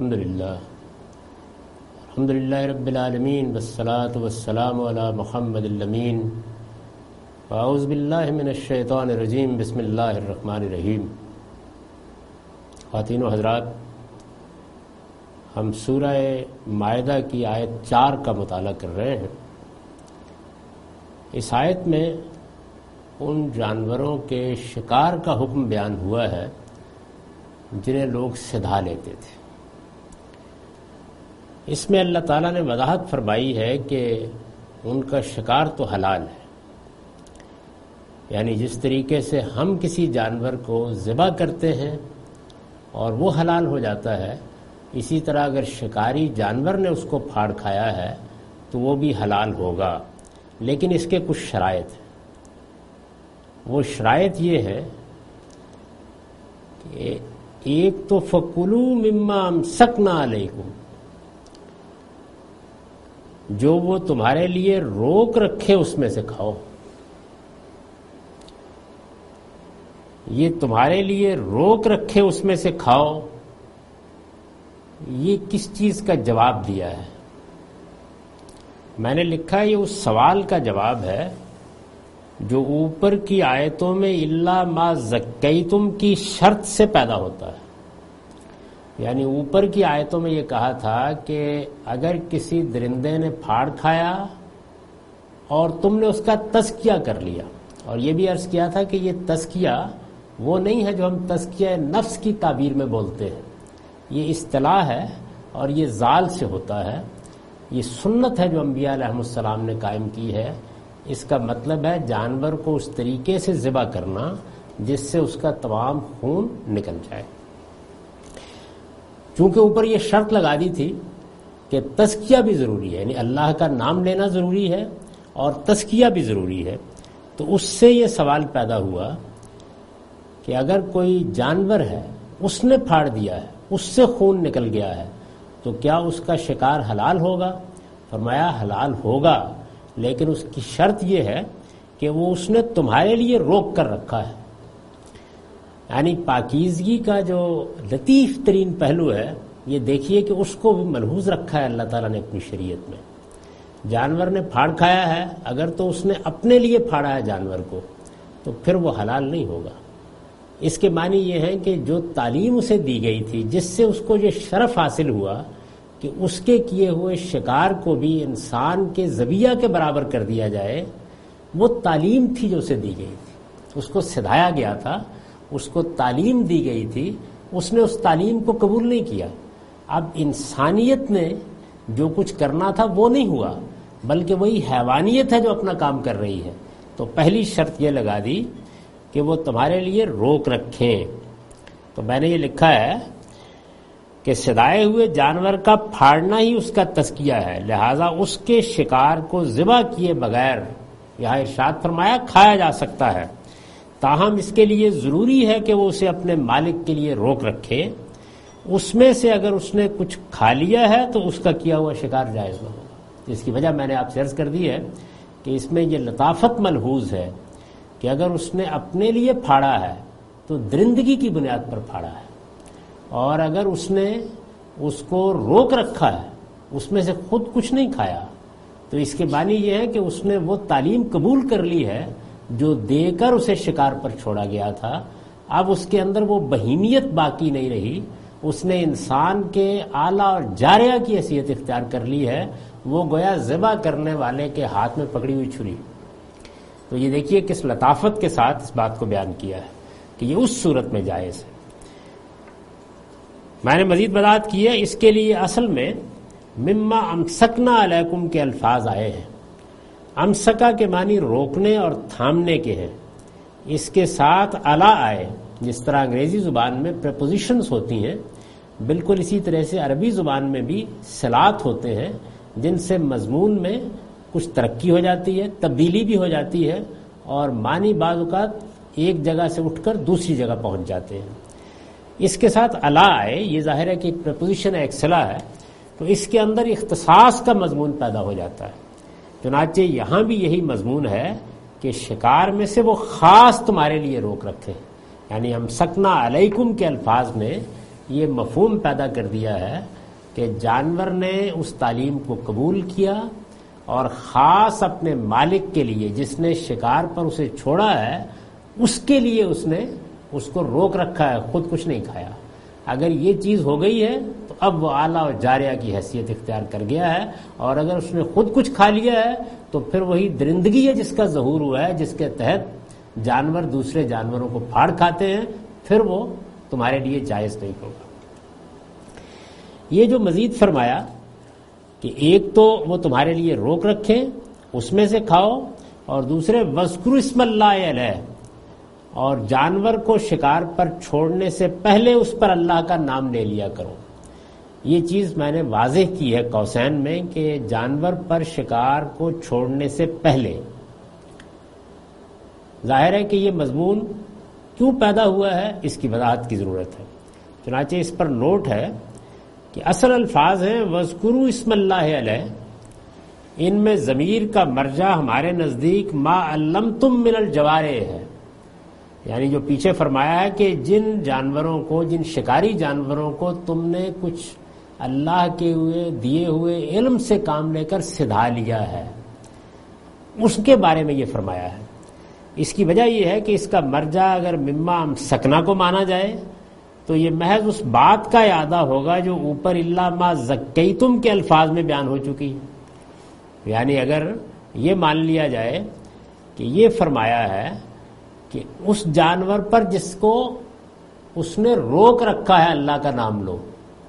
الحمدللہ رب العالمین والصلاة والسلام علی محمد الامین اعوذ باللہ من الشیطان الرجیم بسم اللہ الرحمن الرحیم۔ خواتین و حضرات، ہم سورہ مائدہ کی آیت 4 کا مطالعہ کر رہے ہیں۔ اس آیت میں ان جانوروں کے شکار کا حکم بیان ہوا ہے جنہیں لوگ سدھا لیتے تھے۔ اس میں اللہ تعالیٰ نے وضاحت فرمائی ہے کہ ان کا شکار تو حلال ہے، یعنی جس طریقے سے ہم کسی جانور کو ذبح کرتے ہیں اور وہ حلال ہو جاتا ہے، اسی طرح اگر شکاری جانور نے اس کو پھاڑ کھایا ہے تو وہ بھی حلال ہوگا، لیکن اس کے کچھ شرائط ہیں۔ وہ شرائط یہ ہے کہ ایک تو فَكُلُوا مِمَّا أَمْسَكْنَا عَلَيْكُمْ، جو وہ تمہارے لیے روک رکھے اس میں سے کھاؤ۔ یہ تمہارے لیے روک رکھے اس میں سے کھاؤ، یہ کس چیز کا جواب دیا ہے؟ میں نے لکھا یہ اس سوال کا جواب ہے جو اوپر کی آیتوں میں الا ما زکیتم کی شرط سے پیدا ہوتا ہے۔ یعنی اوپر کی آیتوں میں یہ کہا تھا کہ اگر کسی درندے نے پھاڑ کھایا اور تم نے اس کا تزکیہ کر لیا، اور یہ بھی عرض کیا تھا کہ یہ تزکیہ وہ نہیں ہے جو ہم تزکیہ نفس کی تعبیر میں بولتے ہیں، یہ اصطلاح ہے اور یہ ذال سے ہوتا ہے، یہ سنت ہے جو انبیاء علیہ السلام نے قائم کی ہے۔ اس کا مطلب ہے جانور کو اس طریقے سے ذبح کرنا جس سے اس کا تمام خون نکل جائے۔ چونکہ اوپر یہ شرط لگا دی تھی کہ تزکیہ بھی ضروری ہے، یعنی اللہ کا نام لینا ضروری ہے اور تزکیہ بھی ضروری ہے، تو اس سے یہ سوال پیدا ہوا کہ اگر کوئی جانور ہے اس نے پھاڑ دیا ہے، اس سے خون نکل گیا ہے، تو کیا اس کا شکار حلال ہوگا؟ فرمایا حلال ہوگا، لیکن اس کی شرط یہ ہے کہ وہ اس نے تمہارے لیے روک کر رکھا ہے۔ یعنی پاکیزگی کا جو لطیف ترین پہلو ہے، یہ دیکھیے کہ اس کو بھی ملحوظ رکھا ہے اللہ تعالیٰ نے اپنی شریعت میں۔ جانور نے پھاڑ کھایا ہے، اگر تو اس نے اپنے لیے پھاڑا ہے جانور کو، تو پھر وہ حلال نہیں ہوگا۔ اس کے معنی یہ ہے کہ جو تعلیم اسے دی گئی تھی، جس سے اس کو یہ شرف حاصل ہوا کہ اس کے کیے ہوئے شکار کو بھی انسان کے ذبیحہ کے برابر کر دیا جائے، وہ تعلیم تھی جو اسے دی گئی تھی، اس کو سدھایا گیا تھا، اس کو تعلیم دی گئی تھی، اس نے اس تعلیم کو قبول نہیں کیا۔ اب انسانیت نے جو کچھ کرنا تھا وہ نہیں ہوا، بلکہ وہی حیوانیت ہے جو اپنا کام کر رہی ہے۔ تو پہلی شرط یہ لگا دی کہ وہ تمہارے لیے روک رکھیں۔ تو میں نے یہ لکھا ہے کہ سدائے ہوئے جانور کا پھاڑنا ہی اس کا تزکیہ ہے، لہذا اس کے شکار کو ذبح کیے بغیر یہاں ارشاد فرمایا کھایا جا سکتا ہے، تاہم اس کے لیے ضروری ہے کہ وہ اسے اپنے مالک کے لیے روک رکھے۔ اس میں سے اگر اس نے کچھ کھا لیا ہے تو اس کا کیا ہوا شکار جائز نہ ہوگا۔ جس کی وجہ میں نے آپ سے عرض کر دی ہے کہ اس میں یہ لطافت ملحوظ ہے کہ اگر اس نے اپنے لیے پھاڑا ہے تو درندگی کی بنیاد پر پھاڑا ہے، اور اگر اس نے اس کو روک رکھا ہے، اس میں سے خود کچھ نہیں کھایا، تو اس کے معنی یہ ہے کہ اس نے وہ تعلیم قبول کر لی ہے جو دے کر اسے شکار پر چھوڑا گیا تھا۔ اب اس کے اندر وہ بہیمیت باقی نہیں رہی، اس نے انسان کے اعلیٰ اور جاریہ کی حیثیت اختیار کر لی ہے، وہ گویا ذبح کرنے والے کے ہاتھ میں پکڑی ہوئی چھری۔ تو یہ دیکھیے کس لطافت کے ساتھ اس بات کو بیان کیا ہے کہ یہ اس صورت میں جائز ہے۔ میں نے مزید وضاحت کی ہے، اس کے لیے اصل میں مما امسکنا علیکم کے الفاظ آئے ہیں۔ امسکا کے معنی روکنے اور تھامنے کے ہیں، اس کے ساتھ الا آئے، جس طرح انگریزی زبان میں پریپوزیشنز ہوتی ہیں، بالکل اسی طرح سے عربی زبان میں بھی صلات ہوتے ہیں جن سے مضمون میں کچھ ترقی ہو جاتی ہے، تبدیلی بھی ہو جاتی ہے، اور معنی بعض اوقات ایک جگہ سے اٹھ کر دوسری جگہ پہنچ جاتے ہیں۔ اس کے ساتھ الا آئے، یہ ظاہر ہے کہ ایک پریپوزیشن ہے، ایک صلہ ہے، تو اس کے اندر اختصاص کا مضمون پیدا ہو جاتا ہے۔ چنانچہ یہاں بھی یہی مضمون ہے کہ شکار میں سے وہ خاص تمہارے لیے روک رکھے، یعنی امسکنا علیکم کے الفاظ میں یہ مفہوم پیدا کر دیا ہے کہ جانور نے اس تعلیم کو قبول کیا اور خاص اپنے مالک کے لیے جس نے شکار پر اسے چھوڑا ہے اس کے لیے اس نے اس کو روک رکھا ہے، خود کچھ نہیں کھایا۔ اگر یہ چیز ہو گئی ہے تو اب وہ اعلیٰ اور جاریہ کی حیثیت اختیار کر گیا ہے، اور اگر اس نے خود کچھ کھا لیا ہے تو پھر وہی درندگی ہے جس کا ظہور ہوا ہے، جس کے تحت جانور دوسرے جانوروں کو پھاڑ کھاتے ہیں، پھر وہ تمہارے لیے جائز نہیں ہوگا۔ یہ جو مزید فرمایا کہ ایک تو وہ تمہارے لیے روک رکھیں اس میں سے کھاؤ، اور دوسرے وذکروا اسم اللہ علیہ، اور جانور کو شکار پر چھوڑنے سے پہلے اس پر اللہ کا نام لے لیا کرو۔ یہ چیز میں نے واضح کی ہے قوسین میں کہ جانور پر شکار کو چھوڑنے سے پہلے۔ ظاہر ہے کہ یہ مضمون کیوں پیدا ہوا ہے اس کی وضاحت کی ضرورت ہے، چنانچہ اس پر نوٹ ہے کہ اصل الفاظ ہیں وَاذْكُرُوا اسم اللہ علیہ، ان میں ضمیر کا مرجع ہمارے نزدیک ما علمتم من الجوارح ہے، یعنی جو پیچھے فرمایا ہے کہ جن جانوروں کو، جن شکاری جانوروں کو تم نے کچھ اللہ کے دیے ہوئے علم سے کام لے کر سدھا لیا ہے، اس کے بارے میں یہ فرمایا ہے۔ اس کی وجہ یہ ہے کہ اس کا مرجع اگر مما امسکنا کو مانا جائے تو یہ محض اس بات کا اعادہ ہوگا جو اوپر الا ما زکیتم کے الفاظ میں بیان ہو چکی ہے۔ یعنی اگر یہ مان لیا جائے کہ یہ فرمایا ہے کہ اس جانور پر جس کو اس نے روک رکھا ہے اللہ کا نام لو،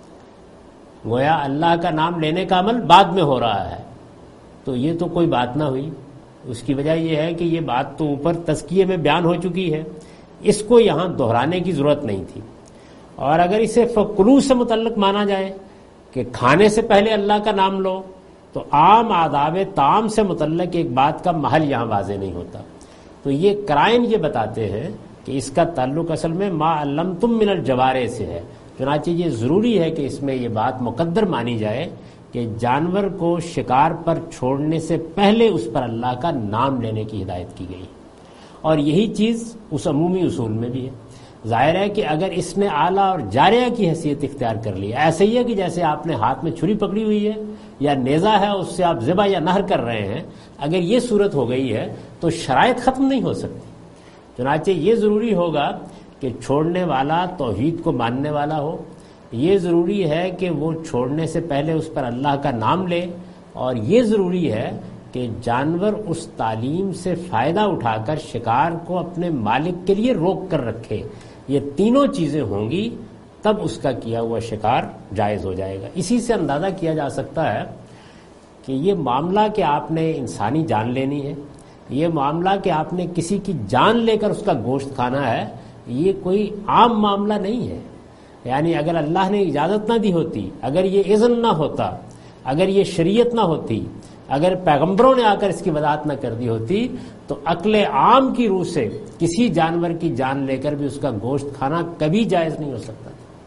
گویا اللہ کا نام لینے کا عمل بعد میں ہو رہا ہے، تو یہ تو کوئی بات نہ ہوئی۔ اس کی وجہ یہ ہے کہ یہ بات تو اوپر تزکیے میں بیان ہو چکی ہے، اس کو یہاں دہرانے کی ضرورت نہیں تھی۔ اور اگر اسے فکلوا سے متعلق مانا جائے کہ کھانے سے پہلے اللہ کا نام لو، تو عام آداب طعام سے متعلق ایک بات کا محل یہاں واضح نہیں ہوتا۔ تو یہ قرائن یہ بتاتے ہیں کہ اس کا تعلق اصل میں ما علمتم من الجوارح سے ہے، چنانچہ یہ ضروری ہے کہ اس میں یہ بات مقدر مانی جائے کہ جانور کو شکار پر چھوڑنے سے پہلے اس پر اللہ کا نام لینے کی ہدایت کی گئی، اور یہی چیز اس عمومی اصول میں بھی ہے۔ ظاہر ہے کہ اگر اس نے اعلیٰ اور جاریہ کی حیثیت اختیار کر لی، ایسے ہی ہے کہ جیسے آپ نے ہاتھ میں چھری پکڑی ہوئی ہے یا نیزہ ہے اس سے آپ ذبح یا نہر کر رہے ہیں، اگر یہ صورت ہو گئی ہے تو شرائط ختم نہیں ہو سکتی۔ چنانچہ یہ ضروری ہوگا کہ چھوڑنے والا توحید کو ماننے والا ہو، یہ ضروری ہے کہ وہ چھوڑنے سے پہلے اس پر اللہ کا نام لے، اور یہ ضروری ہے کہ جانور اس تعلیم سے فائدہ اٹھا کر شکار کو اپنے مالک کے لیے روک کر رکھے۔ یہ تینوں چیزیں ہوں گی تب اس کا کیا ہوا شکار جائز ہو جائے گا۔ اسی سے اندازہ کیا جا سکتا ہے کہ یہ معاملہ کہ آپ نے انسانی جان لینی ہے، یہ معاملہ کہ آپ نے کسی کی جان لے کر اس کا گوشت کھانا ہے، یہ کوئی عام معاملہ نہیں ہے۔ یعنی اگر اللہ نے اجازت نہ دی ہوتی، اگر یہ اذن نہ ہوتا، اگر یہ شریعت نہ ہوتی، اگر پیغمبروں نے آ کر اس کی وضاحت نہ کر دی ہوتی، تو عقل عام کی روح سے کسی جانور کی جان لے کر بھی اس کا گوشت کھانا کبھی جائز نہیں ہو سکتا۔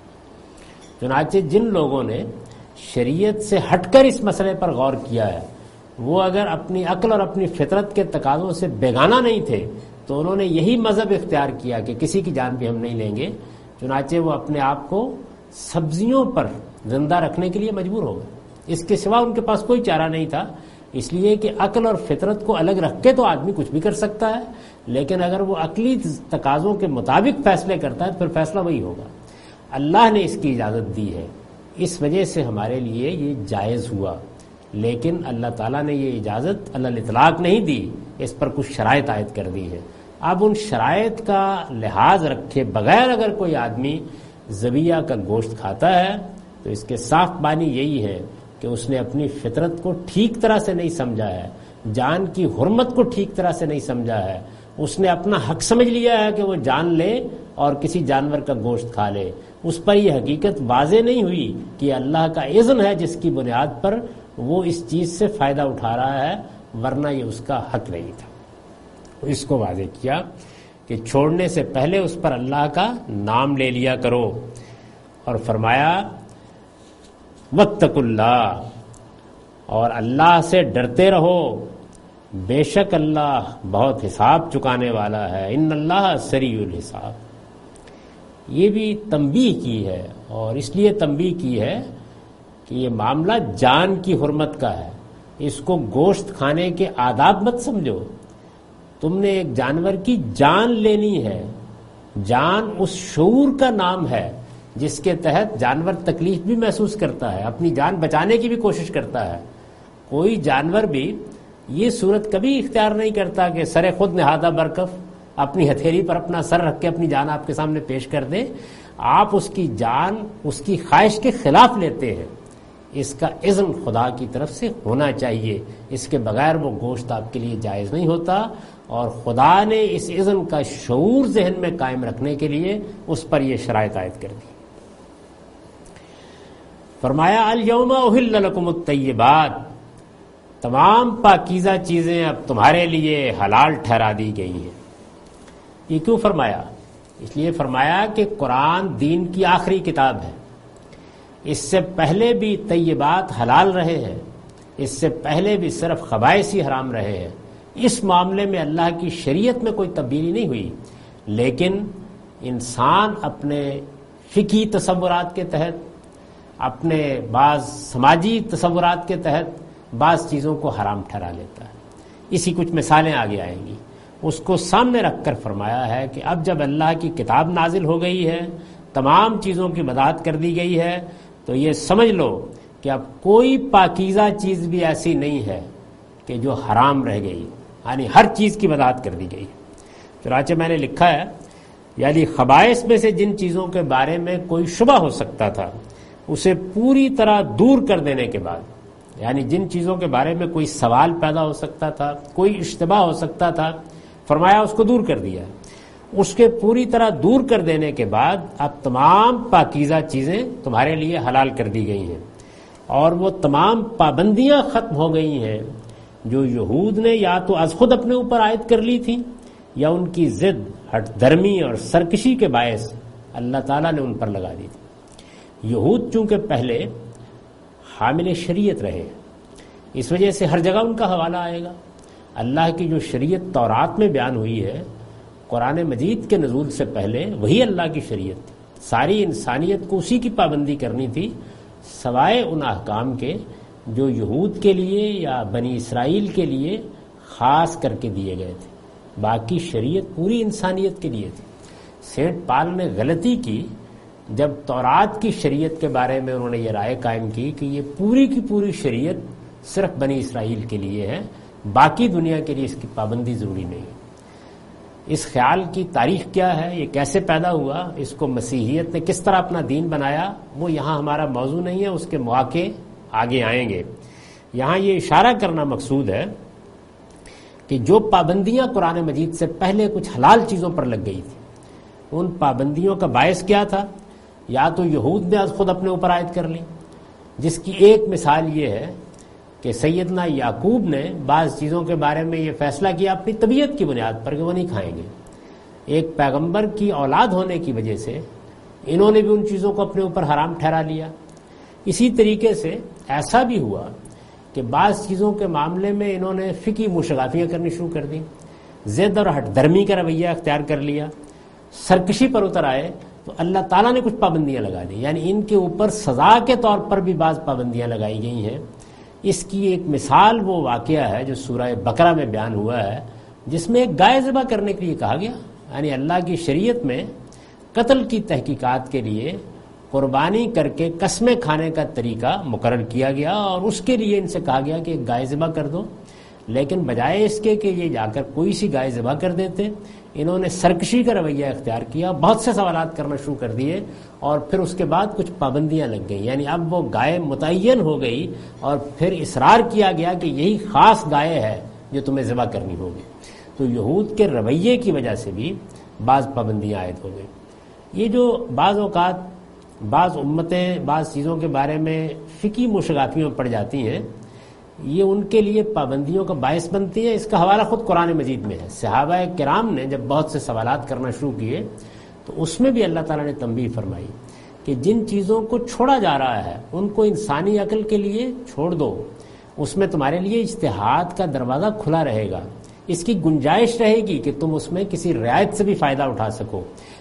چنانچہ جن لوگوں نے شریعت سے ہٹ کر اس مسئلے پر غور کیا ہے، وہ اگر اپنی عقل اور اپنی فطرت کے تقاضوں سے بیگانہ نہیں تھے تو انہوں نے یہی مذہب اختیار کیا کہ کسی کی جان بھی ہم نہیں لیں گے، چنانچہ وہ اپنے آپ کو سبزیوں پر زندہ رکھنے کے لیے مجبور ہو گئے۔ اس کے سوا ان کے پاس کوئی چارہ نہیں تھا، اس لیے کہ عقل اور فطرت کو الگ رکھ کے تو آدمی کچھ بھی کر سکتا ہے، لیکن اگر وہ عقلی تقاضوں کے مطابق فیصلے کرتا ہے تو پھر فیصلہ وہی ہوگا۔ اللہ نے اس کی اجازت دی ہے، اس وجہ سے ہمارے لیے یہ جائز ہوا، لیکن اللہ تعالیٰ نے یہ اجازت علی الاطلاق نہیں دی، اس پر کچھ شرائط عائد کر دی ہے۔ اب ان شرائط کا لحاظ رکھے بغیر اگر کوئی آدمی ذبیحہ کا گوشت کھاتا ہے تو اس کے صاف معنی یہی ہے کہ اس نے اپنی فطرت کو ٹھیک طرح سے نہیں سمجھا ہے، جان کی حرمت کو ٹھیک طرح سے نہیں سمجھا ہے، اس نے اپنا حق سمجھ لیا ہے کہ وہ جان لے اور کسی جانور کا گوشت کھا لے۔ اس پر یہ حقیقت واضح نہیں ہوئی کہ اللہ کا اذن ہے جس کی بنیاد پر وہ اس چیز سے فائدہ اٹھا رہا ہے، ورنہ یہ اس کا حق نہیں تھا۔ اس کو واضح کیا کہ چھوڑنے سے پہلے اس پر اللہ کا نام لے لیا کرو، اور فرمایا واتقوا اللہ، اور اللہ سے ڈرتے رہو، بے شک اللہ بہت حساب چکانے والا ہے، ان اللہ سریع الحساب۔ یہ بھی تنبیہ کی ہے، اور اس لیے تنبیہ کی ہے کہ یہ معاملہ جان کی حرمت کا ہے، اس کو گوشت کھانے کے آداب مت سمجھو۔ تم نے ایک جانور کی جان لینی ہے، جان اس شعور کا نام ہے جس کے تحت جانور تکلیف بھی محسوس کرتا ہے، اپنی جان بچانے کی بھی کوشش کرتا ہے۔ کوئی جانور بھی یہ صورت کبھی اختیار نہیں کرتا کہ سر خود نہادہ برکف، اپنی ہتھیلی پر اپنا سر رکھ کے اپنی جان آپ کے سامنے پیش کر دے۔ آپ اس کی جان اس کی خواہش کے خلاف لیتے ہیں، اس کا اذن خدا کی طرف سے ہونا چاہیے، اس کے بغیر وہ گوشت آپ کے لیے جائز نہیں ہوتا، اور خدا نے اس اذن کا شعور ذہن میں قائم رکھنے کے لیے اس پر یہ شرائط عائد کر دی۔ فرمایا الیوم احل لکم الطیبات، تمام پاکیزہ چیزیں اب تمہارے لیے حلال ٹھہرا دی گئی ہیں۔ یہ کیوں فرمایا؟ اس لیے فرمایا کہ قرآن دین کی آخری کتاب ہے، اس سے پہلے بھی طیبات حلال رہے ہیں، اس سے پہلے بھی صرف خبائث ہی حرام رہے ہیں۔ اس معاملے میں اللہ کی شریعت میں کوئی تبدیلی نہیں ہوئی، لیکن انسان اپنے فقہی تصورات کے تحت، اپنے بعض سماجی تصورات کے تحت بعض چیزوں کو حرام ٹھہرا لیتا ہے۔ اسی کچھ مثالیں آگے آئیں گی۔ اس کو سامنے رکھ کر فرمایا ہے کہ اب جب اللہ کی کتاب نازل ہو گئی ہے، تمام چیزوں کی وضاحت کر دی گئی ہے، تو یہ سمجھ لو کہ اب کوئی پاکیزہ چیز بھی ایسی نہیں ہے کہ جو حرام رہ گئی، یعنی ہر چیز کی وضاحت کر دی گئی۔ چنانچہ میں نے لکھا ہے، یعنی خبائث میں سے جن چیزوں کے بارے میں کوئی شبہ ہو سکتا تھا اسے پوری طرح دور کر دینے کے بعد، یعنی جن چیزوں کے بارے میں کوئی سوال پیدا ہو سکتا تھا، کوئی اشتباہ ہو سکتا تھا، فرمایا اس کو دور کر دیا۔ اس کے پوری طرح دور کر دینے کے بعد اب تمام پاکیزہ چیزیں تمہارے لیے حلال کر دی گئی ہیں، اور وہ تمام پابندیاں ختم ہو گئی ہیں جو یہود نے یا تو از خود اپنے اوپر عائد کر لی تھی، یا ان کی ضد، ہٹ درمی اور سرکشی کے باعث اللہ تعالیٰ نے ان پر لگا دی تھی۔ یہود چونکہ پہلے حامل شریعت رہے، اس وجہ سے ہر جگہ ان کا حوالہ آئے گا۔ اللہ کی جو شریعت تورات میں بیان ہوئی ہے، قرآن مجید کے نزول سے پہلے وہی اللہ کی شریعت تھی، ساری انسانیت کو اسی کی پابندی کرنی تھی، سوائے ان احکام کے جو یہود کے لیے یا بنی اسرائیل کے لیے خاص کر کے دیے گئے تھے۔ باقی شریعت پوری انسانیت کے لیے تھی۔ سینٹ پال نے غلطی کی جب تورات کی شریعت کے بارے میں انہوں نے یہ رائے قائم کی کہ یہ پوری کی پوری شریعت صرف بنی اسرائیل کے لیے ہے، باقی دنیا کے لیے اس کی پابندی ضروری نہیں۔ اس خیال کی تاریخ کیا ہے، یہ کیسے پیدا ہوا، اس کو مسیحیت نے کس طرح اپنا دین بنایا، وہ یہاں ہمارا موضوع نہیں ہے، اس کے مواقع آگے آئیں گے۔ یہاں یہ اشارہ کرنا مقصود ہے کہ جو پابندیاں قرآن مجید سے پہلے کچھ حلال چیزوں پر لگ گئی تھی، ان پابندیوں کا باعث کیا تھا؟ یا تو یہود نے از خود اپنے اوپر عائد کر لی، جس کی ایک مثال یہ ہے کہ سیدنا یعقوب نے بعض چیزوں کے بارے میں یہ فیصلہ کیا اپنی طبیعت کی بنیاد پر کہ وہ نہیں کھائیں گے۔ ایک پیغمبر کی اولاد ہونے کی وجہ سے انہوں نے بھی ان چیزوں کو اپنے اوپر حرام ٹھہرا لیا۔ اسی طریقے سے ایسا بھی ہوا کہ بعض چیزوں کے معاملے میں انہوں نے فقہی مشغافیاں کرنی شروع کر دی، ضد اور ہٹ درمی کا رویہ اختیار کر لیا، سرکشی پر اتر آئے، تو اللہ تعالیٰ نے کچھ پابندیاں لگا دی، یعنی ان کے اوپر سزا کے طور پر بھی بعض پابندیاں لگائی گئی ہیں۔ اس کی ایک مثال وہ واقعہ ہے جو سورہ بقرہ میں بیان ہوا ہے، جس میں ایک گائے ذبح کرنے کے لیے کہا گیا، یعنی اللہ کی شریعت میں قتل کی تحقیقات کے لیے قربانی کر کے قسمیں کھانے کا طریقہ مقرر کیا گیا، اور اس کے لیے ان سے کہا گیا کہ ایک گائے ذبح کر دو، لیکن بجائے اس کے کہ یہ جا کر کوئی سی گائے ذبح کر دیتے، انہوں نے سرکشی کا رویہ اختیار کیا، بہت سے سوالات کرنا شروع کر دیے، اور پھر اس کے بعد کچھ پابندیاں لگ گئیں، یعنی اب وہ گائے متعین ہو گئی، اور پھر اصرار کیا گیا کہ یہی خاص گائے ہے جو تمہیں ذبح کرنی ہوگی۔ تو یہود کے رویے کی وجہ سے بھی بعض پابندیاں عائد ہو گئی۔ یہ جو بعض اوقات بعض امتیں بعض چیزوں کے بارے میں فقہی مشغافیوں پڑ جاتی ہیں، یہ ان کے لیے پابندیوں کا باعث بنتی ہے۔ اس کا حوالہ خود قرآن مجید میں ہے۔ صحابہ کرام نے جب بہت سے سوالات کرنا شروع کیے تو اس میں بھی اللہ تعالیٰ نے تنبیہ فرمائی کہ جن چیزوں کو چھوڑا جا رہا ہے ان کو انسانی عقل کے لیے چھوڑ دو، اس میں تمہارے لیے اجتہاد کا دروازہ کھلا رہے گا، اس کی گنجائش رہے گی کہ تم اس میں کسی رعایت سے بھی فائدہ اٹھا سکو،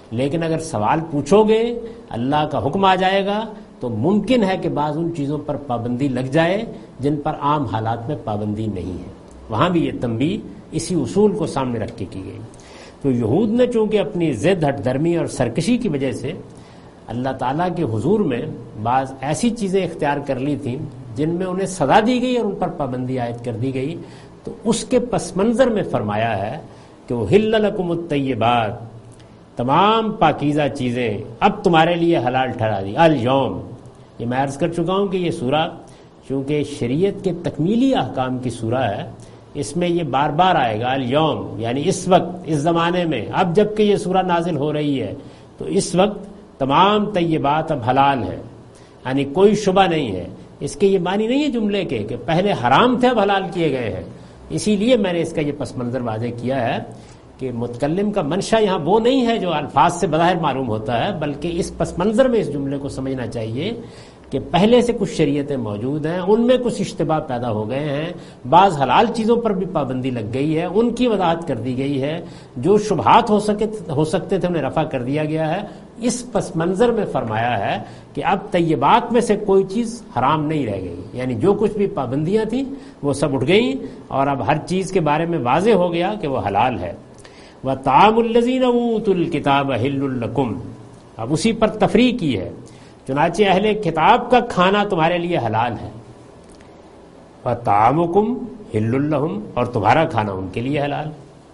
لیکن اگر سوال پوچھو گے اللہ کا حکم آ جائے گا تو ممکن ہے کہ بعض ان چیزوں پر پابندی لگ جائے جن پر عام حالات میں پابندی نہیں ہے. وہاں بھی یہ تنبیہ اسی اصول کو سامنے رکھ کے کی گئی. تو یہود نے چونکہ اپنی ضد ہٹ درمی اور سرکشی کی وجہ سے اللہ تعالیٰ کے حضور میں بعض ایسی چیزیں اختیار کر لی تھیں جن میں انہیں سزا دی گئی اور ان پر پابندی عائد کر دی گئی، تو اس کے پس منظر میں فرمایا ہے کہ احل لکم الطیبات، تمام پاکیزہ چیزیں اب تمہارے لیے حلال ٹھہرا دی. الیوم، یہ میں عرض کر چکا ہوں کہ یہ سورہ چونکہ شریعت کے تکمیلی احکام کی سورہ ہے، اس میں یہ بار بار آئے گا الیوم، یعنی اس وقت، اس زمانے میں، اب جب کہ یہ سورہ نازل ہو رہی ہے تو اس وقت تمام طیبات اب حلال ہیں، یعنی کوئی شبہ نہیں ہے. اس کے یہ معنی نہیں ہے جملے کے کہ پہلے حرام تھے اب حلال کیے گئے ہیں. اسی لیے میں نے اس کا یہ پس منظر واضح کیا ہے کہ متکلم کا منشا یہاں وہ نہیں ہے جو الفاظ سے بظاہر معلوم ہوتا ہے، بلکہ اس پس منظر میں اس جملے کو سمجھنا چاہیے کہ پہلے سے کچھ شریعتیں موجود ہیں، ان میں کچھ اشتباہ پیدا ہو گئے ہیں، بعض حلال چیزوں پر بھی پابندی لگ گئی ہے، ان کی وضاحت کر دی گئی ہے، جو شبہات ہو سکتے تھے انہیں رفع کر دیا گیا ہے. اس پس منظر میں فرمایا ہے کہ اب طیبات میں سے کوئی چیز حرام نہیں رہ گئی، یعنی جو کچھ بھی پابندیاں تھیں وہ سب اٹھ گئیں اور اب ہر چیز کے بارے میں واضح ہو گیا کہ وہ حلال ہے. وَطَعَامُ الَّذِينَ أُوتُوا الْكِتَابَ حِلٌّ لَكُمْ، اب اسی پر تفریق کی ہے، چنانچہ اہل کتاب کا کھانا تمہارے لیے حلال ہے. وَطَعَامُكُمْ حِلٌّ لَهُمْ، اور تمہارا کھانا ان کے لیے حلال.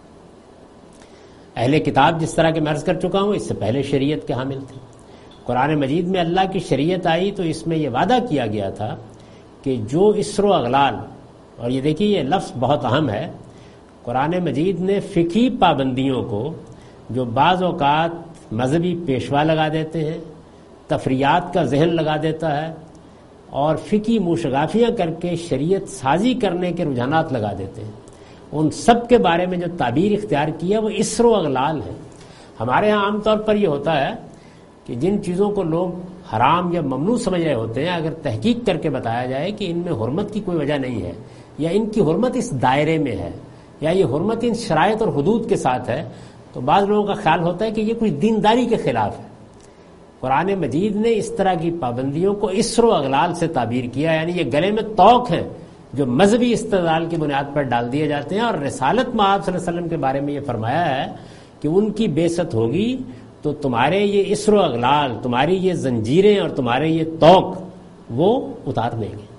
اہل کتاب جس طرح کہ میں عرض کر چکا ہوں اس سے پہلے شریعت کے حامل تھے. قرآن مجید میں اللہ کی شریعت آئی تو اس میں یہ وعدہ کیا گیا تھا کہ جو اسر و اغلال، اور یہ دیکھیے یہ لفظ بہت اہم ہے، قرآن مجید نے فقہی پابندیوں کو جو بعض اوقات مذہبی پیشوا لگا دیتے ہیں، تفریعات کا ذہن لگا دیتا ہے اور فقہی موشگافیاں کر کے شریعت سازی کرنے کے رجحانات لگا دیتے ہیں، ان سب کے بارے میں جو تعبیر اختیار کی ہے وہ اسر و اغلال ہے. ہمارے ہاں عام طور پر یہ ہوتا ہے کہ جن چیزوں کو لوگ حرام یا ممنوع سمجھ رہے ہوتے ہیں، اگر تحقیق کر کے بتایا جائے کہ ان میں حرمت کی کوئی وجہ نہیں ہے، یا ان کی حرمت اس دائرے میں ہے، یا یہ حرمت ان شرائط اور حدود کے ساتھ ہے، تو بعض لوگوں کا خیال ہوتا ہے کہ یہ کچھ دینداری کے خلاف ہے. قرآن مجید نے اس طرح کی پابندیوں کو اسر و اغلال سے تعبیر کیا، یعنی یہ گلے میں طوق ہیں جو مذہبی استدلال کی بنیاد پر ڈال دیے جاتے ہیں. اور رسالت میں آپ صلی اللہ علیہ وسلم کے بارے میں یہ فرمایا ہے کہ ان کی بعثت ہوگی تو تمہارے یہ اسر و اغلال، تمہاری یہ زنجیریں اور تمہارے یہ طوق وہ اتار دیں گے.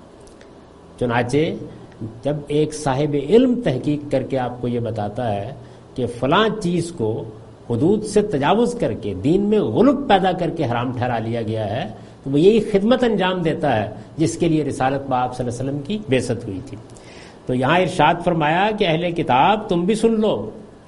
چنانچہ جب ایک صاحب علم تحقیق کر کے آپ کو یہ بتاتا ہے کہ فلاں چیز کو حدود سے تجاوز کر کے دین میں غلط پیدا کر کے حرام ٹھہرا لیا گیا ہے، تو وہ یہی خدمت انجام دیتا ہے جس کے لیے رسالت میں آپ صلی اللہ علیہ وسلم کی بعثت ہوئی تھی. تو یہاں ارشاد فرمایا کہ اہل کتاب تم بھی سن لو،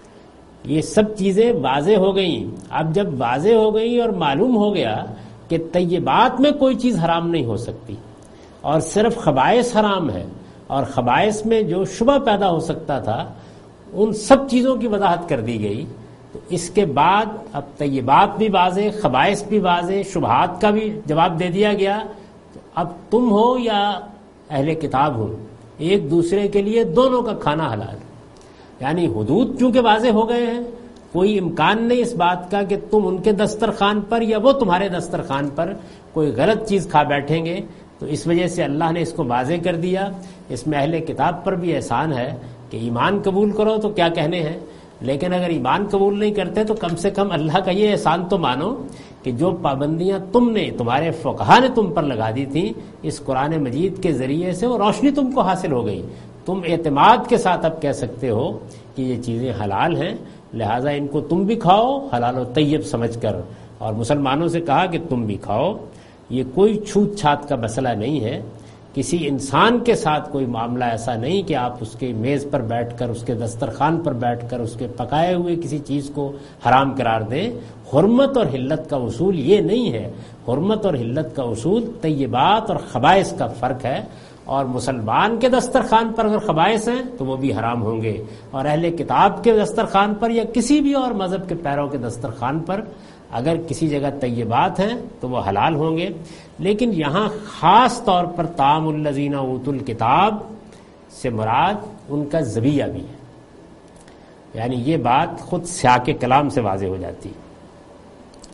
یہ سب چیزیں واضح ہو گئیں. اب جب واضح ہو گئی اور معلوم ہو گیا کہ طیبات میں کوئی چیز حرام نہیں ہو سکتی اور صرف خبائث حرام ہے، اور خبائث میں جو شبہ پیدا ہو سکتا تھا ان سب چیزوں کی وضاحت کر دی گئی، تو اس کے بعد اب طیبات بھی واضح، خبائث بھی واضح، شبہات کا بھی جواب دے دیا گیا. اب تم ہو یا اہل کتاب ہو، ایک دوسرے کے لیے دونوں کا کھانا حلال ہے. یعنی حدود چونکہ واضح ہو گئے ہیں، کوئی امکان نہیں اس بات کا کہ تم ان کے دسترخوان پر یا وہ تمہارے دسترخوان پر کوئی غلط چیز کھا بیٹھیں گے. تو اس وجہ سے اللہ نے اس کو واضح کر دیا. اس میں اہل کتاب پر بھی احسان ہے کہ ایمان قبول کرو تو کیا کہنے ہیں، لیکن اگر ایمان قبول نہیں کرتے تو کم سے کم اللہ کا یہ احسان تو مانو کہ جو پابندیاں تم نے، تمہارے فقہا نے تم پر لگا دی تھیں، اس قرآن مجید کے ذریعے سے وہ روشنی تم کو حاصل ہو گئی. تم اعتماد کے ساتھ اب کہہ سکتے ہو کہ یہ چیزیں حلال ہیں، لہٰذا ان کو تم بھی کھاؤ حلال و طیب سمجھ کر، اور مسلمانوں سے کہا کہ تم بھی کھاؤ. یہ کوئی چھوت چھات کا مسئلہ نہیں ہے، کسی انسان کے ساتھ کوئی معاملہ ایسا نہیں کہ آپ اس کے میز پر بیٹھ کر، اس کے دسترخوان پر بیٹھ کر اس کے پکائے ہوئے کسی چیز کو حرام قرار دیں. حرمت اور حلت کا اصول یہ نہیں ہے. حرمت اور حلت کا اصول طیبات اور خبائث کا فرق ہے، اور مسلمان کے دسترخوان پر اگر خبائث ہیں تو وہ بھی حرام ہوں گے، اور اہل کتاب کے دسترخوان پر یا کسی بھی اور مذہب کے پیروں کے دسترخوان پر اگر کسی جگہ طیبات ہیں تو وہ حلال ہوں گے. لیکن یہاں خاص طور پر طعام الذین اوتوا الکتاب سے مراد ان کا ذبیحہ بھی ہے، یعنی یہ بات خود سیاق کلام سے واضح ہو جاتی ہے.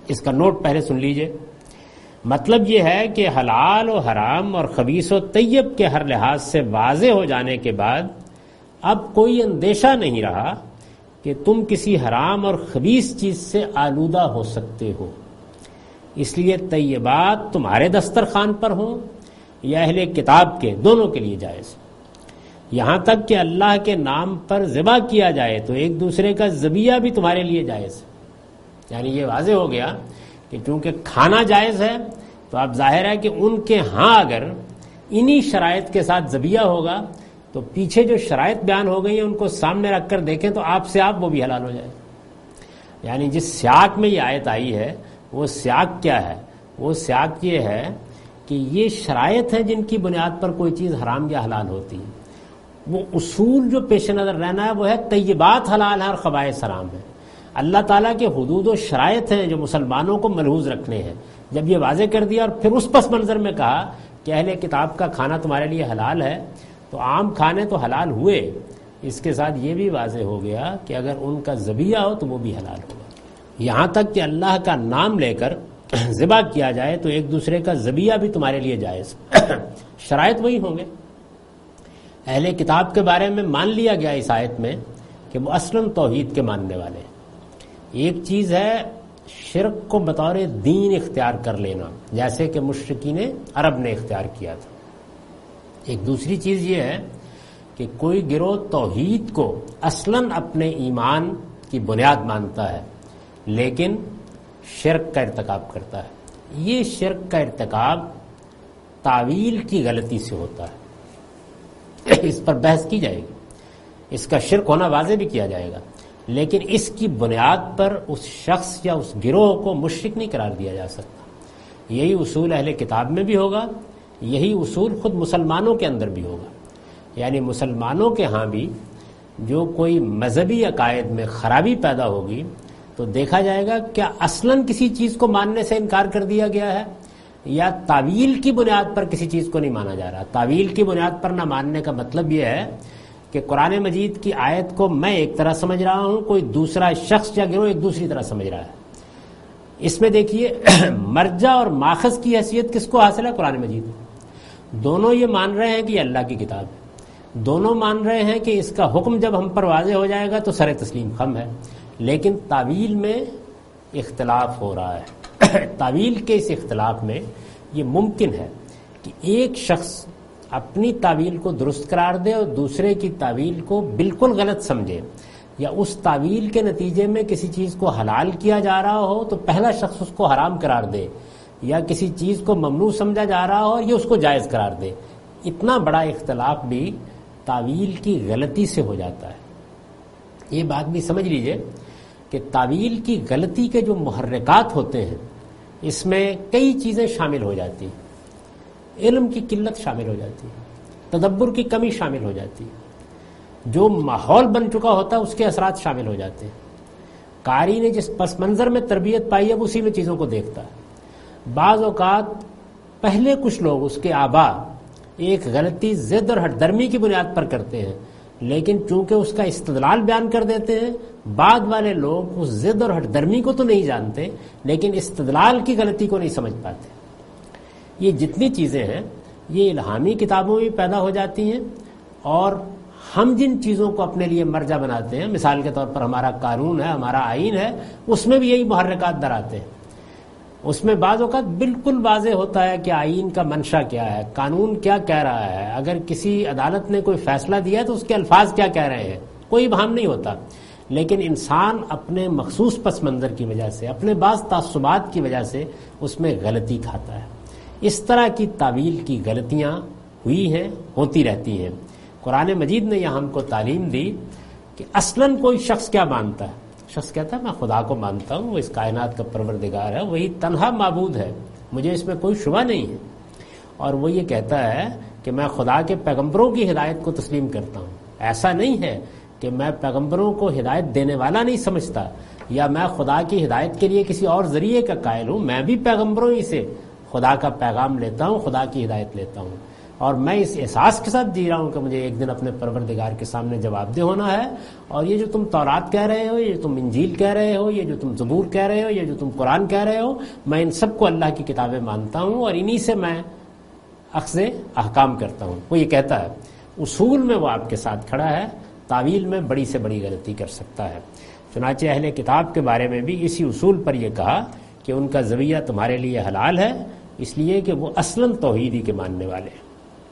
اس کا نوٹ پہلے سن لیجئے. مطلب یہ ہے کہ حلال و حرام اور خبیث و طیب کے ہر لحاظ سے واضح ہو جانے کے بعد اب کوئی اندیشہ نہیں رہا کہ تم کسی حرام اور خبیث چیز سے آلودہ ہو سکتے ہو. اس لیے طیبات تمہارے دسترخوان پر ہوں یا اہل کتاب کے، دونوں کے لیے جائز. یہاں تک کہ اللہ کے نام پر ذبح کیا جائے تو ایک دوسرے کا ذبیحہ بھی تمہارے لیے جائز. یعنی یہ واضح ہو گیا کہ چونکہ کھانا جائز ہے تو اب ظاہر ہے کہ ان کے ہاں اگر انہی شرائط کے ساتھ ذبیحہ ہوگا تو پیچھے جو شرائط بیان ہو گئی ہیں ان کو سامنے رکھ کر دیکھیں تو آپ سے آپ وہ بھی حلال ہو جائے. یعنی جس سیاق میں یہ آیت آئی ہے وہ سیاق کیا ہے؟ وہ سیاق یہ ہے کہ یہ شرائط ہیں جن کی بنیاد پر کوئی چیز حرام یا حلال ہوتی ہے. وہ اصول جو پیش نظر رہنا ہے وہ ہے طیبات حلال ہیں اور خبائث حرام ہیں. اللہ تعالیٰ کے حدود و شرائط ہیں جو مسلمانوں کو ملحوظ رکھنے ہیں. جب یہ واضح کر دیا اور پھر اس پس منظر میں کہا کہ اہل کتاب کا کھانا تمہارے لیے حلال ہے تو عام کھانے تو حلال ہوئے، اس کے ساتھ یہ بھی واضح ہو گیا کہ اگر ان کا ذبیحہ ہو تو وہ بھی حلال ہوگا. یہاں تک کہ اللہ کا نام لے کر ذبح کیا جائے تو ایک دوسرے کا ذبیحہ بھی تمہارے لیے جائز. شرائط وہی ہوں گے. اہل کتاب کے بارے میں مان لیا گیا اس آیت میں کہ وہ اصلاً توحید کے ماننے والے ہیں. ایک چیز ہے شرک کو بطور دین اختیار کر لینا جیسے کہ مشرکین عرب نے اختیار کیا تھا. ایک دوسری چیز یہ ہے کہ کوئی گروہ توحید کو اصلاً اپنے ایمان کی بنیاد مانتا ہے لیکن شرک کا ارتکاب کرتا ہے. یہ شرک کا ارتکاب تعویل کی غلطی سے ہوتا ہے. اس پر بحث کی جائے گی، اس کا شرک ہونا واضح بھی کیا جائے گا، لیکن اس کی بنیاد پر اس شخص یا اس گروہ کو مشرک نہیں قرار دیا جا سکتا. یہی اصول اہل کتاب میں بھی ہوگا، یہی اصول خود مسلمانوں کے اندر بھی ہوگا. یعنی مسلمانوں کے ہاں بھی جو کوئی مذہبی عقائد میں خرابی پیدا ہوگی تو دیکھا جائے گا کیا اصلاً کسی چیز کو ماننے سے انکار کر دیا گیا ہے یا تعویل کی بنیاد پر کسی چیز کو نہیں مانا جا رہا. تعویل کی بنیاد پر نہ ماننے کا مطلب یہ ہے کہ قرآن مجید کی آیت کو میں ایک طرح سمجھ رہا ہوں، کوئی دوسرا شخص یا گروہ ایک دوسری طرح سمجھ رہا ہے. اس میں دیکھیے مرجع اور ماخذ کی حیثیت کس کو حاصل ہے؟ قرآن مجید. دونوں یہ مان رہے ہیں کہ یہ اللہ کی کتاب ہے، دونوں مان رہے ہیں کہ اس کا حکم جب ہم پر واضح ہو جائے گا تو سر تسلیم خم ہے، لیکن تعویل میں اختلاف ہو رہا ہے. تعویل کے اس اختلاف میں یہ ممکن ہے کہ ایک شخص اپنی تعویل کو درست قرار دے اور دوسرے کی تعویل کو بالکل غلط سمجھے، یا اس تعویل کے نتیجے میں کسی چیز کو حلال کیا جا رہا ہو تو پہلا شخص اس کو حرام قرار دے، یا کسی چیز کو ممنوع سمجھا جا رہا ہو اور یہ اس کو جائز قرار دے. اتنا بڑا اختلاف بھی تعویل کی غلطی سے ہو جاتا ہے. یہ بات بھی سمجھ لیجئے کہ تعویل کی غلطی کے جو محرکات ہوتے ہیں اس میں کئی چیزیں شامل ہو جاتی ہیں. علم کی قلت شامل ہو جاتی ہے، تدبر کی کمی شامل ہو جاتی ہے، جو ماحول بن چکا ہوتا ہے اس کے اثرات شامل ہو جاتے ہیں. قاری نے جس پس منظر میں تربیت پائی ہے اسی میں چیزوں کو دیکھتا ہے. بعض اوقات پہلے کچھ لوگ اس کے آبا ایک غلطی ضد اور ہٹ درمی کی بنیاد پر کرتے ہیں، لیکن چونکہ اس کا استدلال بیان کر دیتے ہیں، بعد والے لوگ اس ضد اور ہٹ درمی کو تو نہیں جانتے لیکن استدلال کی غلطی کو نہیں سمجھ پاتے. یہ جتنی چیزیں ہیں یہ الہامی کتابوں میں پیدا ہو جاتی ہیں، اور ہم جن چیزوں کو اپنے لیے مرجع بناتے ہیں، مثال کے طور پر ہمارا قانون ہے، ہمارا آئین ہے، اس میں بھی یہی محرکات در آتے ہیں. اس میں بعض اوقات بالکل واضح ہوتا ہے کہ آئین کا منشا کیا ہے، قانون کیا کہہ رہا ہے، اگر کسی عدالت نے کوئی فیصلہ دیا ہے تو اس کے الفاظ کیا کہہ رہے ہیں، کوئی ابہام نہیں ہوتا. لیکن انسان اپنے مخصوص پس منظر کی وجہ سے، اپنے بعض تعصبات کی وجہ سے اس میں غلطی کھاتا ہے. اس طرح کی تعویل کی غلطیاں ہوئی ہیں، ہوتی رہتی ہیں. قرآن مجید نے یہاں ہم کو تعلیم دی کہ اصلاً کوئی شخص کیا مانتا ہے. شخص کہتا ہے میں خدا کو مانتا ہوں، وہ اس کائنات کا پروردگار ہے، وہی تنہا معبود ہے، مجھے اس میں کوئی شبہ نہیں ہے. اور وہ یہ کہتا ہے کہ میں خدا کے پیغمبروں کی ہدایت کو تسلیم کرتا ہوں. ایسا نہیں ہے کہ میں پیغمبروں کو ہدایت دینے والا نہیں سمجھتا، یا میں خدا کی ہدایت کے لیے کسی اور ذریعے کا قائل ہوں. میں بھی پیغمبروں ہی سے خدا کا پیغام لیتا ہوں، خدا کی ہدایت لیتا ہوں. اور میں اس احساس کے ساتھ جی رہا ہوں کہ مجھے ایک دن اپنے پروردگار کے سامنے جواب دہ ہونا ہے، اور یہ جو تم تورات کہہ رہے ہو، یہ جو تم انجیل کہہ رہے ہو، یہ جو تم زبور کہہ رہے ہو، یہ جو تم قرآن کہہ رہے ہو، میں ان سب کو اللہ کی کتابیں مانتا ہوں اور انہی سے میں اخذ احکام کرتا ہوں۔ وہ یہ کہتا ہے اصول میں وہ آپ کے ساتھ کھڑا ہے، تعویل میں بڑی سے بڑی غلطی کر سکتا ہے۔ چنانچہ اہل کتاب کے بارے میں بھی اسی اصول پر یہ کہا کہ ان کا ذبیحہ تمہارے لیے حلال ہے، اس لیے کہ وہ اصلاً توحیدی کے ماننے والے ہیں۔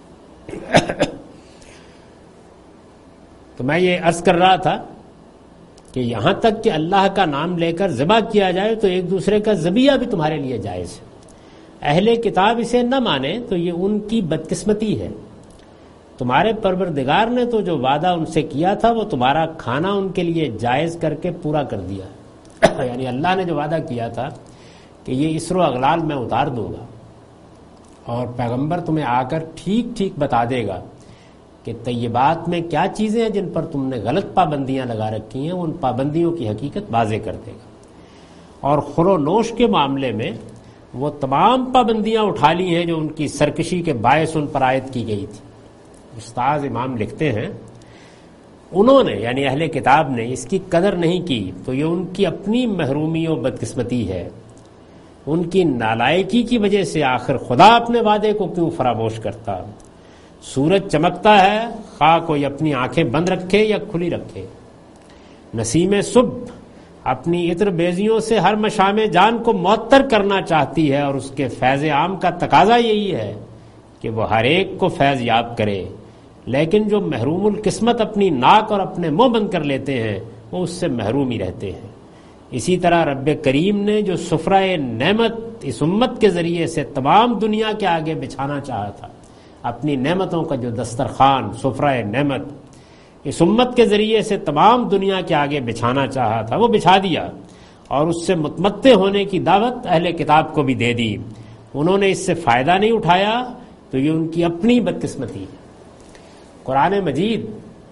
تو میں یہ عرض کر رہا تھا کہ یہاں تک کہ اللہ کا نام لے کر ذبح کیا جائے تو ایک دوسرے کا ذبیحہ بھی تمہارے لیے جائز ہے۔ اہل کتاب اسے نہ مانے تو یہ ان کی بدقسمتی ہے۔ تمہارے پروردگار نے تو جو وعدہ ان سے کیا تھا وہ تمہارا کھانا ان کے لیے جائز کر کے پورا کر دیا۔ یعنی اللہ نے جو وعدہ کیا تھا کہ یہ اسر و اغلال میں اتار دوں گا، اور پیغمبر تمہیں آ کر ٹھیک ٹھیک بتا دے گا کہ طیبات میں کیا چیزیں ہیں جن پر تم نے غلط پابندیاں لگا رکھی ہیں، ان پابندیوں کی حقیقت واضح کر دے گا۔ اور خور و نوش کے معاملے میں وہ تمام پابندیاں اٹھا لی ہیں جو ان کی سرکشی کے باعث ان پر عائد کی گئی تھی۔ استاذ امام لکھتے ہیں انہوں نے یعنی اہل کتاب نے اس کی قدر نہیں کی تو یہ ان کی اپنی محرومی و بدقسمتی ہے۔ ان کی نالائکی کی وجہ سے آخر خدا اپنے وعدے کو کیوں فراموش کرتا؟ سورج چمکتا ہے، خواہ کوئی اپنی آنکھیں بند رکھے یا کھلی رکھے۔ نسیم صبح اپنی عطر بیزیوں سے ہر مشام جان کو معطر کرنا چاہتی ہے، اور اس کے فیض عام کا تقاضا یہی ہے کہ وہ ہر ایک کو فیض یاب کرے، لیکن جو محروم القسمت اپنی ناک اور اپنے منہ بند کر لیتے ہیں وہ اس سے محروم ہی رہتے ہیں۔ اسی طرح رب کریم نے جو سفرہ نعمت اس امت کے ذریعے سے تمام دنیا کے آگے بچھانا چاہا تھا، اپنی نعمتوں کا جو دسترخوان سفرہ نعمت اس امت کے ذریعے سے تمام دنیا کے آگے بچھانا چاہا تھا، وہ بچھا دیا، اور اس سے متمتع ہونے کی دعوت اہل کتاب کو بھی دے دی۔ انہوں نے اس سے فائدہ نہیں اٹھایا تو یہ ان کی اپنی بدقسمتی ہے۔ قرآن مجید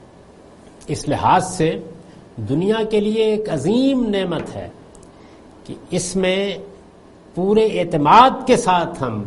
اس لحاظ سے دنیا کے لیے ایک عظیم نعمت ہے کہ اس میں پورے اعتماد کے ساتھ ہم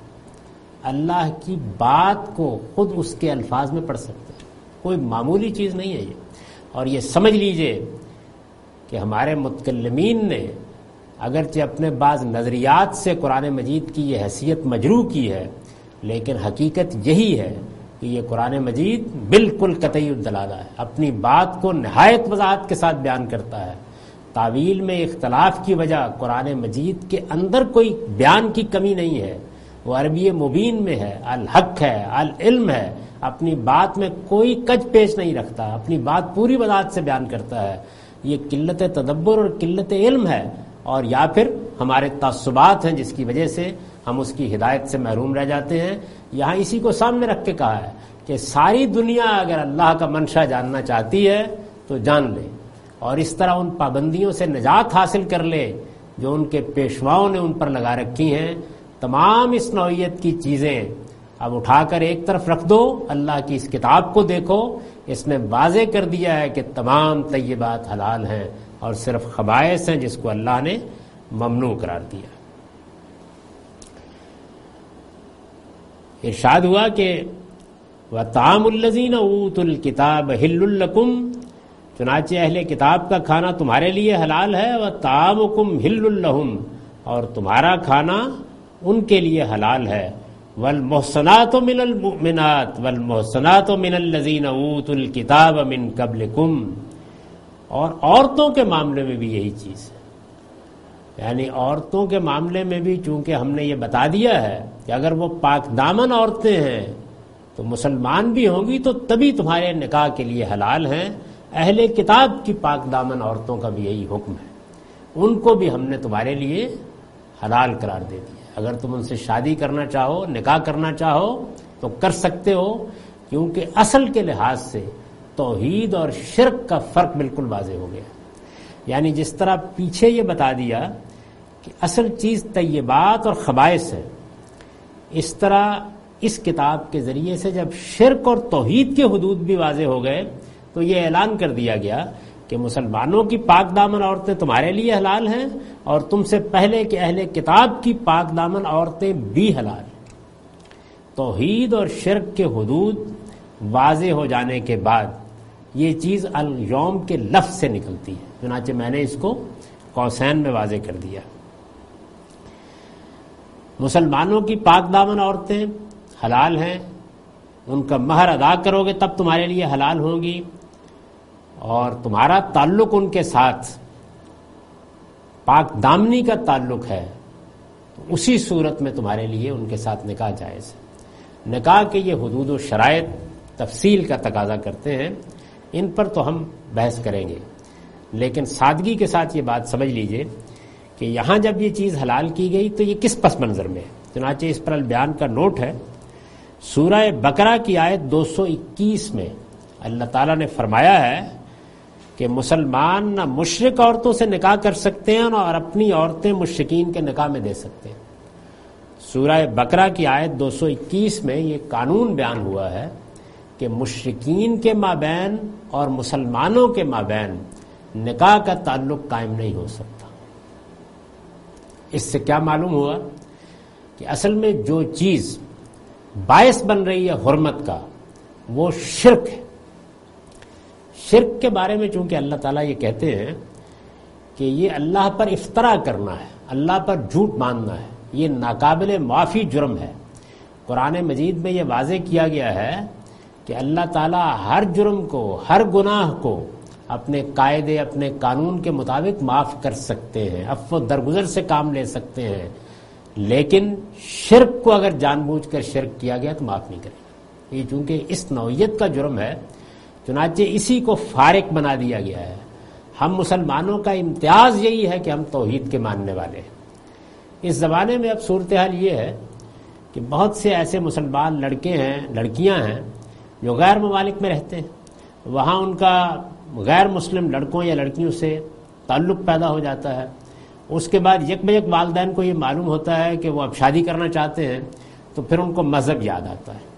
اللہ کی بات کو خود اس کے الفاظ میں پڑھ سکتے ہیں۔ کوئی معمولی چیز نہیں ہے یہ، اور یہ سمجھ لیجئے کہ ہمارے متکلمین نے اگرچہ اپنے بعض نظریات سے قرآن مجید کی یہ حیثیت مجروح کی ہے، لیکن حقیقت یہی ہے کہ یہ قرآن مجید بالکل قطعی الدلالہ ہے، اپنی بات کو نہایت وضاحت کے ساتھ بیان کرتا ہے۔ تعویل میں اختلاف کی وجہ قرآن مجید کے اندر کوئی بیان کی کمی نہیں ہے، وہ عربی مبین میں ہے، الحق ہے، العلم ہے، اپنی بات میں کوئی کج پیش نہیں رکھتا، اپنی بات پوری وضاحت سے بیان کرتا ہے۔ یہ قلت تدبر اور قلت علم ہے، اور یا پھر ہمارے تعصبات ہیں جس کی وجہ سے ہم اس کی ہدایت سے محروم رہ جاتے ہیں۔ یہاں اسی کو سامنے رکھ کے کہا ہے کہ ساری دنیا اگر اللہ کا منشا جاننا چاہتی ہے تو جان لے، اور اس طرح ان پابندیوں سے نجات حاصل کر لے جو ان کے پیشواؤں نے ان پر لگا رکھی ہیں۔ تمام اس نوعیت کی چیزیں اب اٹھا کر ایک طرف رکھ دو، اللہ کی اس کتاب کو دیکھو، اس نے واضح کر دیا ہے کہ تمام طیبات حلال ہیں اور صرف خبائث ہیں جس کو اللہ نے ممنوع قرار دیا۔ ارشاد ہوا کہ وَطَعَامُ الَّذِينَ أُوتُوا الْكِتَابَ حِلٌّ لَكُمْ، چنانچہ اہل کتاب کا کھانا تمہارے لیے حلال ہے، وَطَعَامُكُمْ حِلٌّ لَهُمْ، اور تمہارا کھانا ان کے لیے حلال ہے۔ وَالْمُحْصَنَاتُ مِنَ الْمُؤْمِنَاتِ وَالْمُحْصَنَاتُ مِنَ الَّذِينَ أُوتُوا الْكِتَابَ مِنْ قَبْلِكُمْ، اور عورتوں کے معاملے میں بھی یہی چیز ہے، یعنی عورتوں کے معاملے میں بھی چونکہ ہم نے یہ بتا دیا ہے کہ اگر وہ پاک دامن عورتیں ہیں تو مسلمان بھی ہوں گی تو تبھی تمہارے نکاح کے لیے حلال ہیں، اہل کتاب کی پاک دامن عورتوں کا بھی یہی حکم ہے، ان کو بھی ہم نے تمہارے لیے حلال قرار دے دیا۔ اگر تم ان سے شادی کرنا چاہو، نکاح کرنا چاہو تو کر سکتے ہو، کیونکہ اصل کے لحاظ سے توحید اور شرک کا فرق بالکل واضح ہو گیا۔ یعنی جس طرح پیچھے یہ بتا دیا کہ اصل چیز طیبات اور خبائث ہے، اس طرح اس کتاب کے ذریعے سے جب شرک اور توحید کے حدود بھی واضح ہو گئے تو یہ اعلان کر دیا گیا کہ مسلمانوں کی پاک دامن عورتیں تمہارے لیے حلال ہیں، اور تم سے پہلے کہ اہل کتاب کی پاک دامن عورتیں بھی حلال ہیں۔ توحید اور شرک کے حدود واضح ہو جانے کے بعد یہ چیز الیوم کے لفظ سے نکلتی ہے، چنانچہ میں نے اس کو قوسین میں واضح کر دیا۔ مسلمانوں کی پاک دامن عورتیں حلال ہیں، ان کا مہر ادا کرو گے تب تمہارے لیے حلال ہوں گی، اور تمہارا تعلق ان کے ساتھ پاک دامنی کا تعلق ہے تو اسی صورت میں تمہارے لیے ان کے ساتھ نکاح جائز ہے۔ نکاح کے یہ حدود و شرائط تفصیل کا تقاضا کرتے ہیں، ان پر تو ہم بحث کریں گے، لیکن سادگی کے ساتھ یہ بات سمجھ لیجئے کہ یہاں جب یہ چیز حلال کی گئی تو یہ کس پس منظر میں ہے؟ چنانچہ اس پر البیان کا نوٹ ہے، سورہ بقرہ کی آیت 221 میں اللہ تعالیٰ نے فرمایا ہے کہ مسلمان نہ مشرک عورتوں سے نکاح کر سکتے ہیں اور اپنی عورتیں مشرکین کے نکاح میں دے سکتے ہیں۔ سورہ بقرہ کی آیت 221 میں یہ قانون بیان ہوا ہے کہ مشرکین کے مابین اور مسلمانوں کے مابین نکاح کا تعلق قائم نہیں ہو سکتا۔ اس سے کیا معلوم ہوا کہ اصل میں جو چیز باعث بن رہی ہے حرمت کا وہ شرک ہے۔ شرک کے بارے میں چونکہ اللہ تعالیٰ یہ کہتے ہیں کہ یہ اللہ پر افطرا کرنا ہے، اللہ پر جھوٹ باندھنا ہے، یہ ناقابل معافی جرم ہے۔ قرآن مجید میں یہ واضح کیا گیا ہے کہ اللہ تعالیٰ ہر جرم کو، ہر گناہ کو اپنے قاعدے، اپنے قانون کے مطابق معاف کر سکتے ہیں، عفو درگزر سے کام لے سکتے ہیں، لیکن شرک کو اگر جان بوجھ کر شرک کیا گیا تو معاف نہیں کرے گا۔ یہ چونکہ اس نوعیت کا جرم ہے، چنانچہ اسی کو فارق بنا دیا گیا ہے۔ ہم مسلمانوں کا امتیاز یہی ہے کہ ہم توحید کے ماننے والے ہیں۔ اس زمانے میں اب صورتحال یہ ہے کہ بہت سے ایسے مسلمان لڑکے ہیں، لڑکیاں ہیں جو غیر ممالک میں رہتے ہیں، وہاں ان کا غیر مسلم لڑکوں یا لڑکیوں سے تعلق پیدا ہو جاتا ہے۔ اس کے بعد یک بیک والدین کو یہ معلوم ہوتا ہے کہ وہ اب شادی کرنا چاہتے ہیں، تو پھر ان کو مذہب یاد آتا ہے،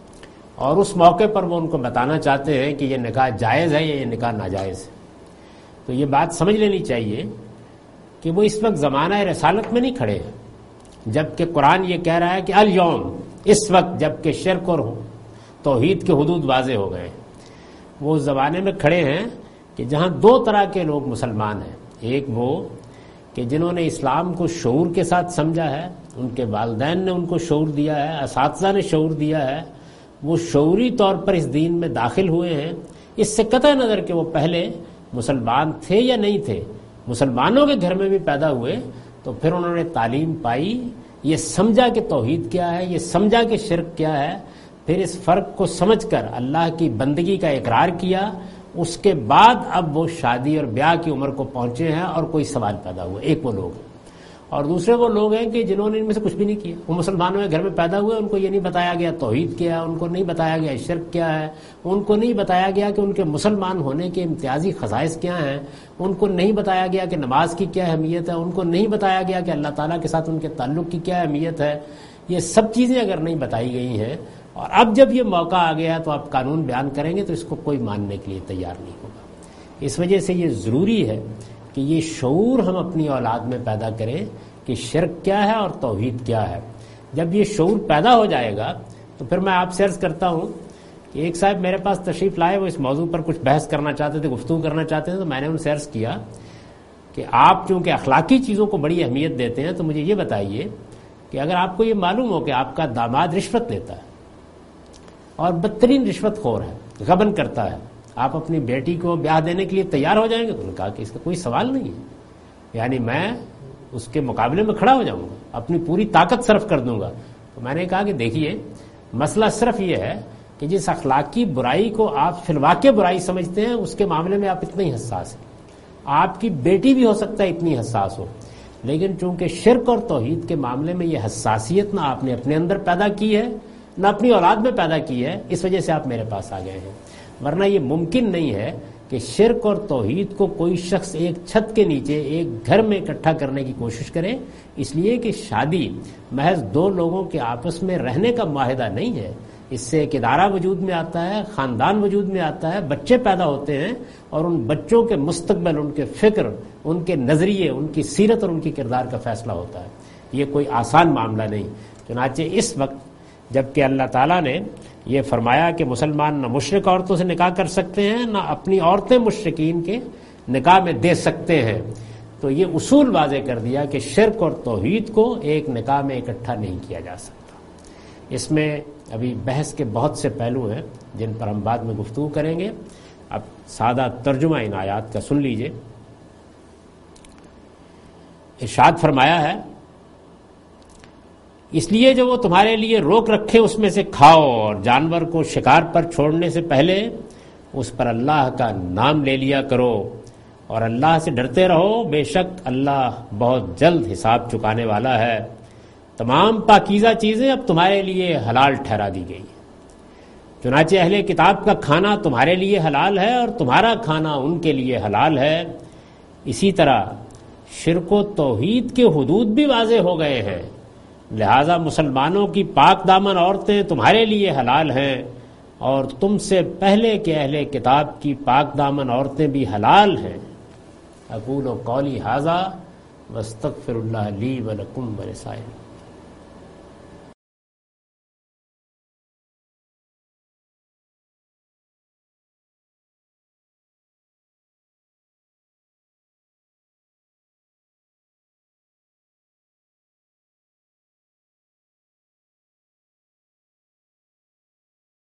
اور اس موقع پر وہ ان کو بتانا چاہتے ہیں کہ یہ نکاح جائز ہے یا یہ نکاح ناجائز ہے۔ تو یہ بات سمجھ لینی چاہیے کہ وہ اس وقت زمانہ رسالت میں نہیں کھڑے ہیں، جبکہ قرآن یہ کہہ رہا ہے کہ الیوم، اس وقت جب کہ شرک اور توحید کے حدود واضح ہو گئے، وہ اس زمانے میں کھڑے ہیں کہ جہاں دو طرح کے لوگ مسلمان ہیں۔ ایک وہ کہ جنہوں نے اسلام کو شعور کے ساتھ سمجھا ہے، ان کے والدین نے ان کو شعور دیا ہے، اساتذہ نے شعور دیا ہے، وہ شعوری طور پر اس دین میں داخل ہوئے ہیں، اس سے قطع نظر کہ وہ پہلے مسلمان تھے یا نہیں تھے، مسلمانوں کے گھر میں بھی پیدا ہوئے، تو پھر انہوں نے تعلیم پائی، یہ سمجھا کہ توحید کیا ہے، یہ سمجھا کہ شرک کیا ہے، پھر اس فرق کو سمجھ کر اللہ کی بندگی کا اقرار کیا، اس کے بعد اب وہ شادی اور بیاہ کی عمر کو پہنچے ہیں اور کوئی سوال پیدا ہوا۔ ایک وہ لوگ ہیں، اور دوسرے وہ لوگ ہیں کہ جنہوں نے ان میں سے کچھ بھی نہیں کیا، وہ مسلمانوں کے گھر میں پیدا ہوئے، ان کو یہ نہیں بتایا گیا توحید کیا ہے، ان کو نہیں بتایا گیا شرک کیا ہے، ان کو نہیں بتایا گیا کہ ان کے مسلمان ہونے کے امتیازی خصائص کیا ہیں، ان کو نہیں بتایا گیا کہ نماز کی کیا اہمیت ہے، ان کو نہیں بتایا گیا کہ اللہ تعالیٰ کے ساتھ ان کے تعلق کی کیا اہمیت ہے۔ یہ سب چیزیں اگر نہیں بتائی گئی ہیں، اور اب جب یہ موقع آ گیا ہے تو آپ قانون بیان کریں گے تو اس کو کوئی ماننے کے لیے تیار نہیں ہوگا۔ اس وجہ سے یہ ضروری ہے کہ یہ شعور ہم اپنی اولاد میں پیدا کریں کہ شرک کیا ہے اور توحید کیا ہے۔ جب یہ شعور پیدا ہو جائے گا تو پھر میں آپ سے عرض کرتا ہوں کہ ایک صاحب میرے پاس تشریف لائے، وہ اس موضوع پر کچھ بحث کرنا چاہتے تھے، گفتگو کرنا چاہتے تھے، تو میں نے ان سے عرض کیا کہ آپ چونکہ اخلاقی چیزوں کو بڑی اہمیت دیتے ہیں تو مجھے یہ بتائیے کہ اگر آپ کو یہ معلوم ہو کہ آپ کا داماد رشوت لیتا ہے اور بدترین رشوت خور ہے، غبن کرتا ہے، آپ اپنی بیٹی کو بیاہ دینے کے لیے تیار ہو جائیں گے؟ تو انہوں نے کہا کہ اس کا کوئی سوال نہیں ہے، یعنی میں اس کے مقابلے میں کھڑا ہو جاؤں گا، اپنی پوری طاقت صرف کر دوں گا۔ تو میں نے کہا کہ دیکھیے، مسئلہ صرف یہ ہے کہ جس اخلاقی برائی کو آپ فی الواقع برائی سمجھتے ہیں اس کے معاملے میں آپ اتنے ہی حساس ہیں، آپ کی بیٹی بھی ہو سکتا ہے اتنی حساس ہو، لیکن چونکہ شرک اور توحید کے معاملے میں یہ حساسیت نہ آپ نے اپنے اندر پیدا کی ہے نہ اپنی اولاد میں پیدا کی ہے، اس وجہ سے آپ میرے پاس آ گئے ہیں، ورنہ یہ ممکن نہیں ہے کہ شرک اور توحید کو کوئی شخص ایک چھت کے نیچے ایک گھر میں اکٹھا کرنے کی کوشش کرے، اس لیے کہ شادی محض دو لوگوں کے آپس میں رہنے کا معاہدہ نہیں ہے، اس سے ایک ادارہ وجود میں آتا ہے، خاندان وجود میں آتا ہے، بچے پیدا ہوتے ہیں، اور ان بچوں کے مستقبل، ان کے فکر، ان کے نظریے، ان کی سیرت اور ان کی کردار کا فیصلہ ہوتا ہے۔ یہ کوئی آسان معاملہ نہیں، چنانچہ اس وقت جبکہ اللہ تعالیٰ نے یہ فرمایا کہ مسلمان نہ مشرک عورتوں سے نکاح کر سکتے ہیں نہ اپنی عورتیں مشرکین کے نکاح میں دے سکتے ہیں. تو یہ اصول واضح کر دیا کہ شرک اور توحید کو ایک نکاح میں اکٹھا نہیں کیا جا سکتا. اس میں ابھی بحث کے بہت سے پہلو ہیں جن پر ہم بعد میں گفتگو کریں گے. اب سادہ ترجمہ ان آیات کا سن لیجئے. ارشاد فرمایا ہے اس لیے جو وہ تمہارے لیے روک رکھے اس میں سے کھاؤ اور جانور کو شکار پر چھوڑنے سے پہلے اس پر اللہ کا نام لے لیا کرو اور اللہ سے ڈرتے رہو، بے شک اللہ بہت جلد حساب چکانے والا ہے. تمام پاکیزہ چیزیں اب تمہارے لیے حلال ٹھہرا دی گئی. چنانچہ اہل کتاب کا کھانا تمہارے لیے حلال ہے اور تمہارا کھانا ان کے لیے حلال ہے. اسی طرح شرک و توحید کے حدود بھی واضح ہو گئے ہیں، لہذا مسلمانوں کی پاک دامن عورتیں تمہارے لیے حلال ہیں اور تم سے پہلے کے اہل کتاب کی پاک دامن عورتیں بھی حلال ہیں. اقول قولی ھذا واستغفر اللہ لی ولکم ولسائر